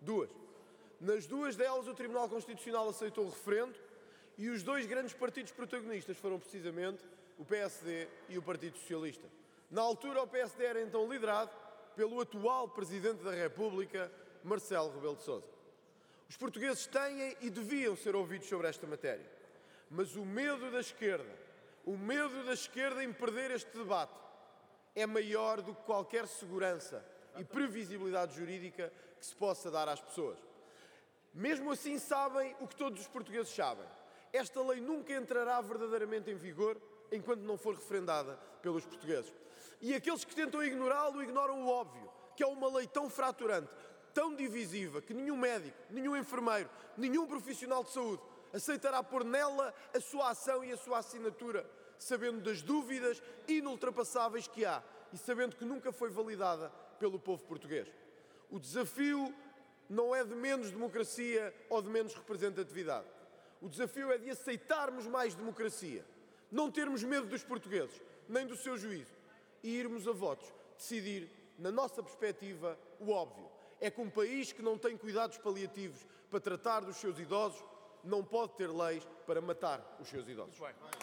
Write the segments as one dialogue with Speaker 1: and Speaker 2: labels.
Speaker 1: Duas. Nas duas delas, o Tribunal Constitucional aceitou o referendo e os dois grandes partidos protagonistas foram precisamente o PSD e o Partido Socialista. Na altura, o PSD era então liderado pelo atual Presidente da República, Marcelo Rebelo de Sousa. Os portugueses têm e deviam ser ouvidos sobre esta matéria, mas o medo da esquerda em perder este debate é maior do que qualquer segurança e previsibilidade jurídica que se possa dar às pessoas. Mesmo assim, sabem o que todos os portugueses sabem. Esta lei nunca entrará verdadeiramente em vigor enquanto não for referendada pelos portugueses. E aqueles que tentam ignorá-lo, ignoram o óbvio, que é uma lei tão fraturante, tão divisiva, que nenhum médico, nenhum enfermeiro, nenhum profissional de saúde aceitará pôr nela a sua ação e a sua assinatura, sabendo das dúvidas inultrapassáveis que há e sabendo que nunca foi validada pelo povo português. O desafio não é de menos democracia ou de menos representatividade. O desafio é de aceitarmos mais democracia, não termos medo dos portugueses, nem do seu juízo, e irmos a votos decidir, na nossa perspectiva, o óbvio. É que um país que não tem cuidados paliativos para tratar dos seus idosos não pode ter leis para matar os seus idosos.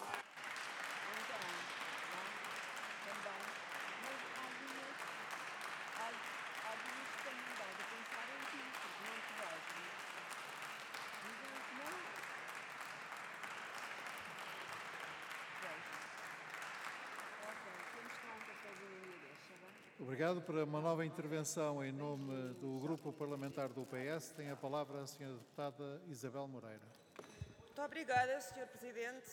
Speaker 2: Obrigado. Para uma nova intervenção em nome do Grupo Parlamentar do PS, tem a palavra a Sra. Deputada Isabel Moreira.
Speaker 3: Muito obrigada, Sr. Presidente.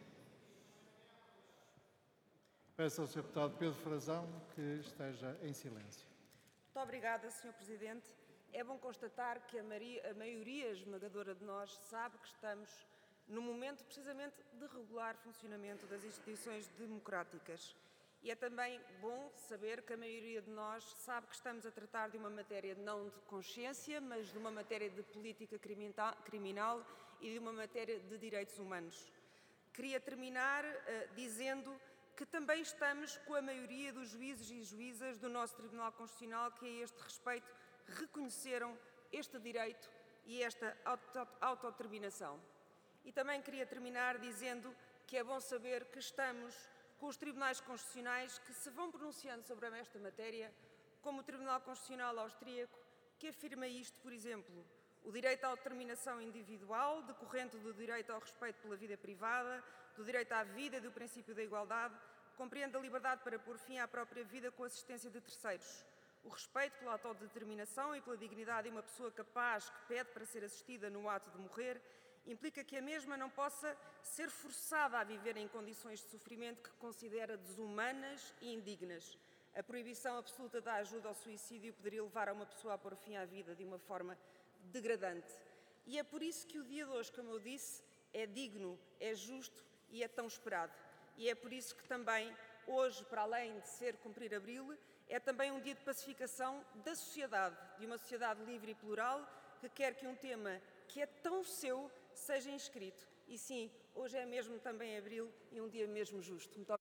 Speaker 2: Peço ao Sr. Deputado Pedro Frazão que esteja em silêncio.
Speaker 3: Muito obrigada, Sr. Presidente. É bom constatar que a maioria esmagadora de nós sabe que estamos no momento precisamente de regular funcionamento das instituições democráticas. E é também bom saber que a maioria de nós sabe que estamos a tratar de uma matéria não de consciência, mas de uma matéria de política criminal e de uma matéria de direitos humanos. Queria terminar dizendo que também estamos com a maioria dos juízes e juízas do nosso Tribunal Constitucional que, a este respeito, reconheceram este direito e esta autodeterminação. E também queria terminar dizendo que é bom saber que estamos com os tribunais constitucionais que se vão pronunciando sobre esta matéria, como o Tribunal Constitucional Austríaco, que afirma isto, por exemplo, o direito à autodeterminação individual, decorrente do direito ao respeito pela vida privada, do direito à vida e do princípio da igualdade, compreende a liberdade para pôr fim à própria vida com assistência de terceiros. O respeito pela autodeterminação e pela dignidade de uma pessoa capaz que pede para ser assistida no ato de morrer implica que a mesma não possa ser forçada a viver em condições de sofrimento que considera desumanas e indignas. A proibição absoluta da ajuda ao suicídio poderia levar a uma pessoa a pôr fim à vida de uma forma degradante. E é por isso que o dia de hoje, como eu disse, é digno, é justo e é tão esperado. E é por isso que também hoje, para além de ser cumprir abril, é também um dia de pacificação da sociedade, de uma sociedade livre e plural que quer que um tema que é tão seu seja inscrito. E sim, hoje é mesmo também abril e um dia mesmo justo. Muito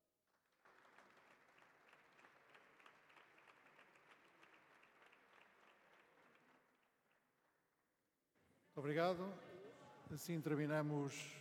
Speaker 2: obrigado. Assim terminamos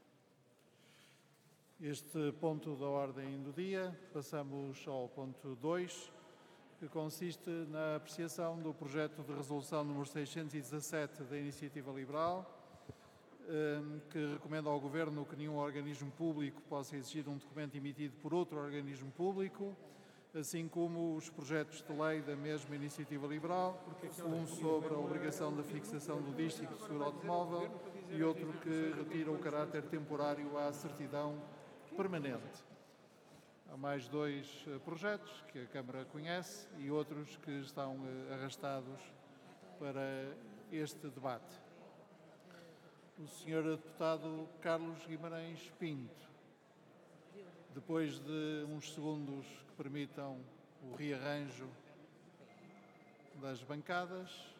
Speaker 2: este ponto da ordem do dia. Passamos ao ponto 2, que consiste na apreciação do projeto de resolução número 617 da Iniciativa Liberal, que recomenda ao Governo que nenhum organismo público possa exigir um documento emitido por outro organismo público, assim como os projetos de lei da mesma Iniciativa Liberal, um sobre a obrigação da fixação do dístico de seguro automóvel e outro que retira o caráter temporário à certidão permanente. Há mais dois projetos que a Câmara conhece e outros que estão arrastados para este debate. O Sr. Deputado Carlos Guimarães Pinto, depois de uns segundos que permitam o rearranjo das bancadas,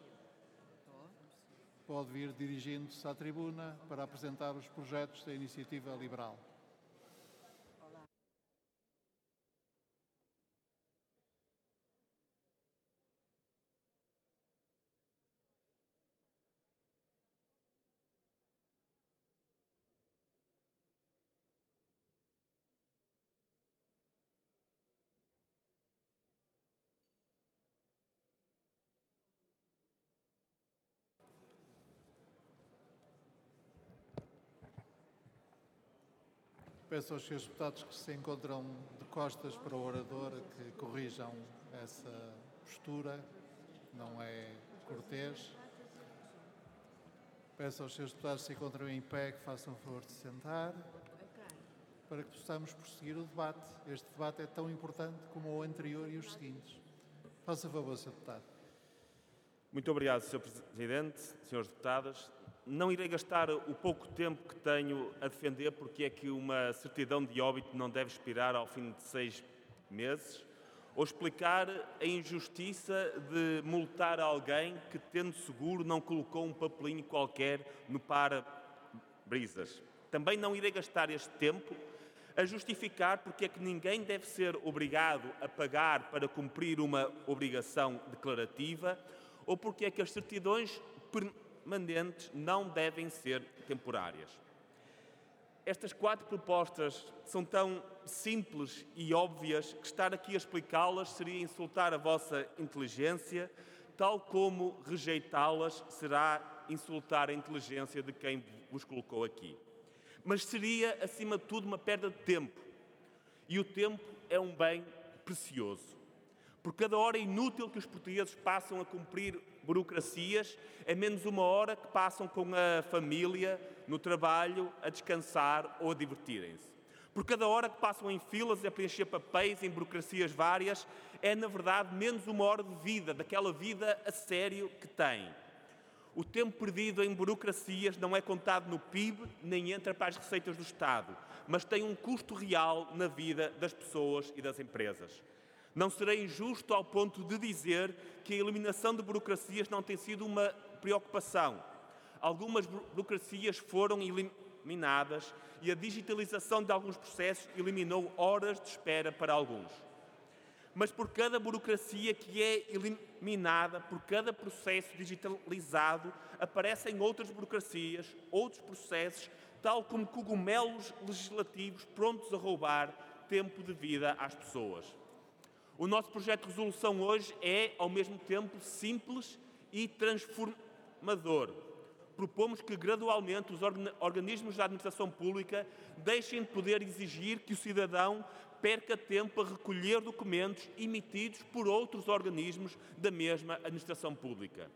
Speaker 2: pode vir dirigindo-se à tribuna para apresentar os projetos da Iniciativa Liberal. Peço aos senhores deputados que se encontram de costas para o orador que corrijam essa postura, não é cortês. Peço aos senhores deputados que se encontram em pé que façam o favor de se sentar, para que possamos prosseguir o debate. Este debate é tão importante como o anterior e os seguintes. Faça favor, Sr. Deputado.
Speaker 4: Muito obrigado, Sr. Presidente, Srs. Deputados. Não irei gastar o pouco tempo que tenho a defender porque é que uma certidão de óbito não deve expirar ao fim de 6 meses, ou explicar a injustiça de multar alguém que, tendo seguro, não colocou um papelinho qualquer no para-brisas. Também não irei gastar este tempo a justificar porque é que ninguém deve ser obrigado a pagar para cumprir uma obrigação declarativa, ou porque é que as certidões permanentes não devem ser temporárias. Estas 4 propostas são tão simples e óbvias que estar aqui a explicá-las seria insultar a vossa inteligência, tal como rejeitá-las será insultar a inteligência de quem vos colocou aqui. Mas seria, acima de tudo, uma perda de tempo. E o tempo é um bem precioso. Por cada hora inútil que os portugueses passam a cumprir burocracias, é menos uma hora que passam com a família, no trabalho, a descansar ou a divertirem-se. Por cada hora que passam em filas a preencher papéis em burocracias várias, é, na verdade, menos uma hora de vida, daquela vida a sério que têm. O tempo perdido em burocracias não é contado no PIB, nem entra para as receitas do Estado, mas tem um custo real na vida das pessoas e das empresas. Não serei injusto ao ponto de dizer que a eliminação de burocracias não tem sido uma preocupação. Algumas burocracias foram eliminadas e a digitalização de alguns processos eliminou horas de espera para alguns. Mas por cada burocracia que é eliminada, por cada processo digitalizado, aparecem outras burocracias, outros processos, tal como cogumelos legislativos prontos a roubar tempo de vida às pessoas. O nosso projeto de resolução hoje é, ao mesmo tempo, simples e transformador. Propomos que, gradualmente, os organismos da administração pública deixem de poder exigir que o cidadão perca tempo a recolher documentos emitidos por outros organismos da mesma administração pública.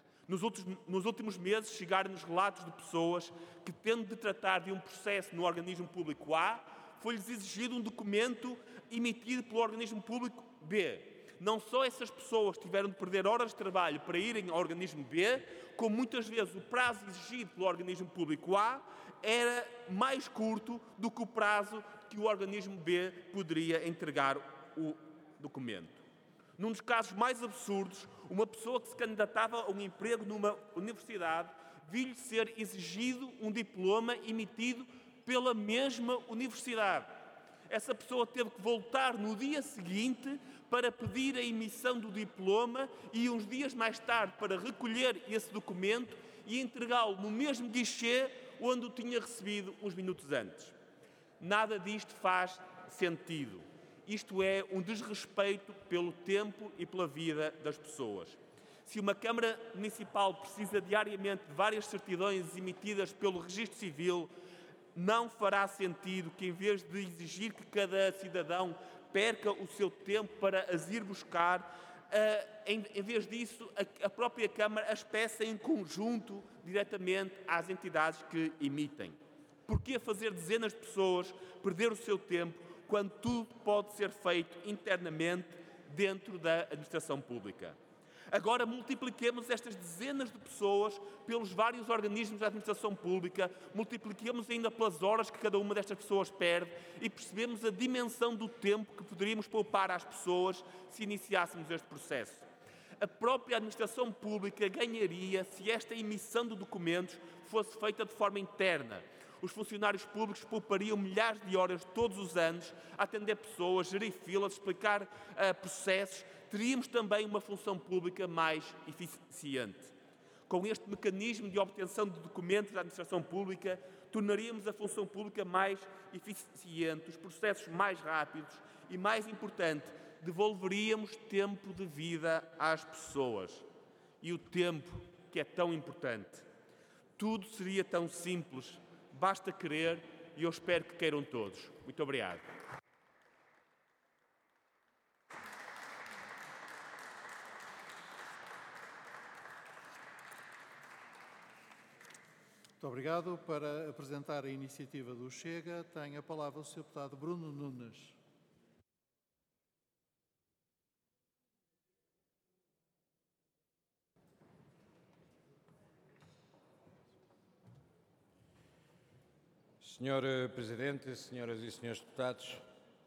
Speaker 4: Nos últimos meses, chegaram-nos relatos de pessoas que, tendo de tratar de um processo no organismo público A, foi-lhes exigido um documento emitido pelo organismo público B. Não só essas pessoas tiveram de perder horas de trabalho para irem ao organismo B, como muitas vezes o prazo exigido pelo organismo público A era mais curto do que o prazo que o organismo B poderia entregar o documento. Num dos casos mais absurdos, uma pessoa que se candidatava a um emprego numa universidade viu-lhe ser exigido um diploma emitido pela mesma universidade. Essa pessoa teve que voltar no dia seguinte para pedir a emissão do diploma e uns dias mais tarde para recolher esse documento e entregá-lo no mesmo guichê onde o tinha recebido uns minutos antes. Nada disto faz sentido. Isto é um desrespeito pelo tempo e pela vida das pessoas. Se uma Câmara Municipal precisa diariamente de várias certidões emitidas pelo Registro Civil, não fará sentido que, em vez de exigir que cada cidadão perca o seu tempo para as ir buscar, em vez disso, a própria Câmara as peça em conjunto diretamente às entidades que emitem. Porquê fazer dezenas de pessoas perder o seu tempo quando tudo pode ser feito internamente dentro da administração pública? Agora multipliquemos estas dezenas de pessoas pelos vários organismos da administração pública, multipliquemos ainda pelas horas que cada uma destas pessoas perde e percebemos a dimensão do tempo que poderíamos poupar às pessoas se iniciássemos este processo. A própria administração pública ganharia se esta emissão de documentos fosse feita de forma interna. Os funcionários públicos poupariam milhares de horas todos os anos a atender pessoas, gerir filas, explicar processos. Teríamos também uma função pública mais eficiente. Com este mecanismo de obtenção de documentos da administração pública, tornaríamos a função pública mais eficiente, os processos mais rápidos e, mais importante, devolveríamos tempo de vida às pessoas. E o tempo, que é tão importante. Tudo seria tão simples. Basta querer e eu espero que queiram todos. Muito obrigado.
Speaker 2: Muito obrigado. Para apresentar a iniciativa do Chega, tem a palavra o Sr. Deputado Bruno Nunes.
Speaker 5: Senhor Presidente, senhoras e senhores deputados,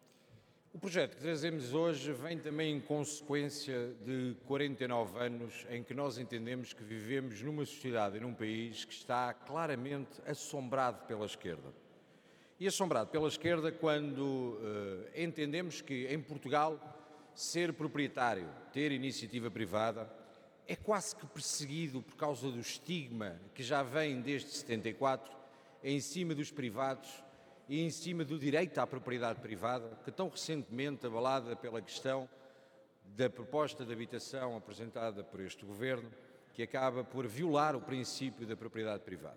Speaker 5: o projeto que trazemos hoje vem também em consequência de 49 anos em que nós entendemos que vivemos numa sociedade e num país que está claramente assombrado pela esquerda. E assombrado pela esquerda quando entendemos que em Portugal ser proprietário, ter iniciativa privada, é quase que perseguido por causa do estigma que já vem desde 74 em cima dos privados e em cima do direito à propriedade privada, que tão recentemente abalada pela questão da proposta de habitação apresentada por este Governo, que acaba por violar o princípio da propriedade privada.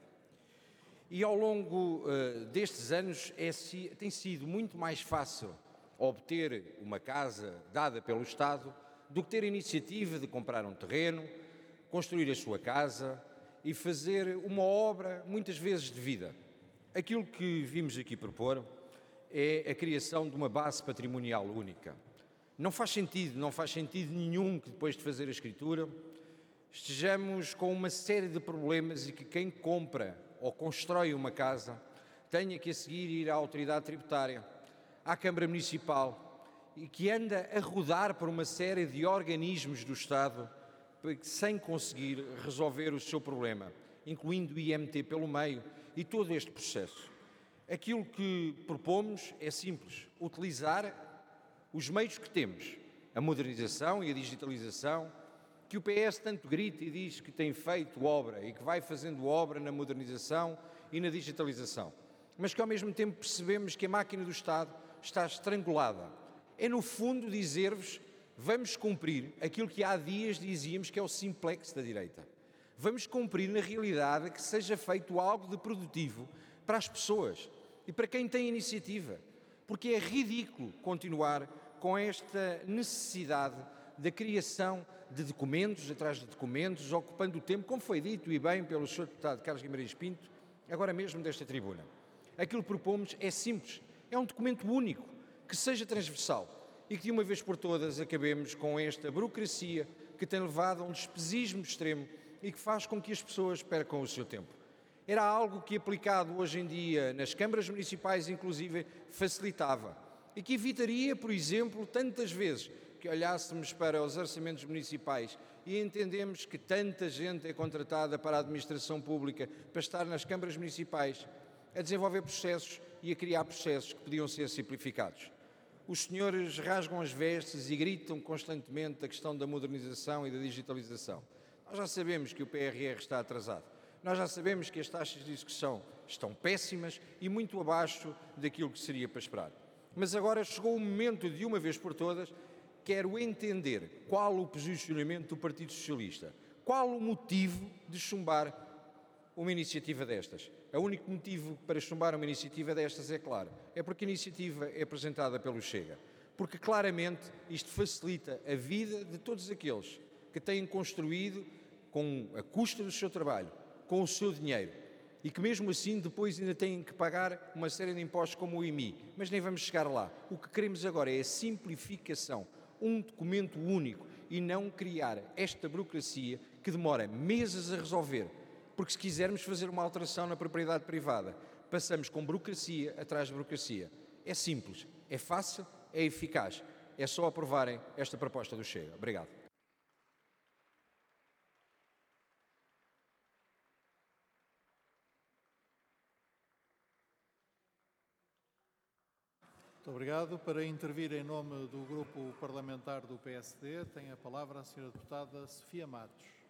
Speaker 5: E ao longo destes anos tem sido muito mais fácil obter uma casa dada pelo Estado do que ter a iniciativa de comprar um terreno, construir a sua casa e fazer uma obra, muitas vezes de vida. Aquilo que vimos aqui propor é a criação de uma base patrimonial única. Não faz sentido nenhum que depois de fazer a escritura estejamos com uma série de problemas e que quem compra ou constrói uma casa tenha que a seguir ir à autoridade tributária, à Câmara Municipal e que anda a rodar por uma série de organismos do Estado sem conseguir resolver o seu problema, incluindo o IMT pelo meio e todo este processo. Aquilo que propomos é simples: utilizar os meios que temos, a modernização e a digitalização, que o PS tanto grita e diz que tem feito obra e que vai fazendo obra na modernização e na digitalização, mas que ao mesmo tempo percebemos que a máquina do Estado está estrangulada. É no fundo dizer-vos: vamos cumprir aquilo que há dias dizíamos que é o simplex da direita. Vamos cumprir na realidade que seja feito algo de produtivo para as pessoas e para quem tem iniciativa, porque é ridículo continuar com esta necessidade da criação de documentos atrás de documentos, ocupando o tempo, como foi dito e bem pelo Sr. Deputado Carlos Guimarães Pinto, agora mesmo desta tribuna. Aquilo que propomos é simples, é um documento único, que seja transversal e que de uma vez por todas acabemos com esta burocracia que tem levado a um despesismo extremo e que faz com que as pessoas percam o seu tempo. Era algo que, aplicado hoje em dia nas câmaras municipais, inclusive, facilitava e que evitaria, por exemplo, tantas vezes que olhássemos para os orçamentos municipais e entendemos que tanta gente é contratada para a administração pública para estar nas câmaras municipais a desenvolver processos e a criar processos que podiam ser simplificados. Os senhores rasgam as vestes e gritam constantemente a questão da modernização e da digitalização. Nós já sabemos que o PRR está atrasado. Nós já sabemos que as taxas de execução estão péssimas e muito abaixo daquilo que seria para esperar. Mas agora chegou o momento de, uma vez por todas, quero entender qual o posicionamento do Partido Socialista, qual o motivo de chumbar uma iniciativa destas. O único motivo para chumbar uma iniciativa destas é claro, é porque a iniciativa é apresentada pelo Chega. Porque claramente isto facilita a vida de todos aqueles que têm construído com a custa do seu trabalho, com o seu dinheiro, e que mesmo assim depois ainda têm que pagar uma série de impostos como o IMI. Mas nem vamos chegar lá. O que queremos agora é a simplificação, um documento único e não criar esta burocracia que demora meses a resolver. Porque se quisermos fazer uma alteração na propriedade privada, passamos com burocracia atrás de burocracia. É simples, é fácil, é eficaz. É só aprovarem esta proposta do Chega. Obrigado.
Speaker 2: Muito obrigado. Para intervir em nome do Grupo Parlamentar do PSD, tem a palavra a Sra. Deputada Sofia Matos.